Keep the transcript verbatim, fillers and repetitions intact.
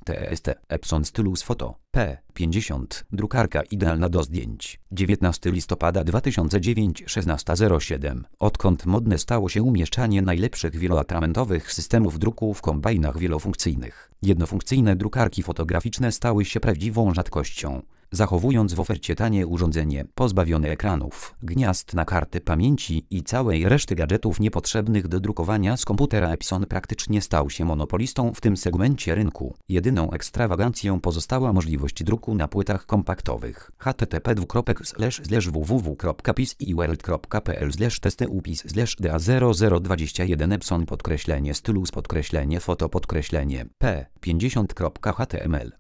test, Epson Stylus Photo, P pięćdziesiąt, drukarka idealna do zdjęć. dziewiętnastego listopada dwa tysiące dziewiątego, szesnasta zero siedem. Odkąd modne stało się umieszczanie najlepszych wieloatramentowych systemów druku w kombajnach wielofunkcyjnych, jednofunkcyjne drukarki fotograficzne stały się prawdziwą rzadkością. Zachowując w ofercie tanie urządzenie, pozbawione ekranów, gniazd na karty pamięci i całej reszty gadżetów niepotrzebnych do drukowania z komputera, Epson praktycznie stał się monopolistą w tym segmencie rynku. Jedyną ekstrawagancją pozostała możliwość druku na płytach kompaktowych. h t t p dwukropek slash slash w w w kropka pis i world kropka p l slash testy upis slash d a zero zero dwadzieścia jeden Epson podkreślenie stylus podkreślenie foto podkreślenie p pięćdziesiąt kropka h t m l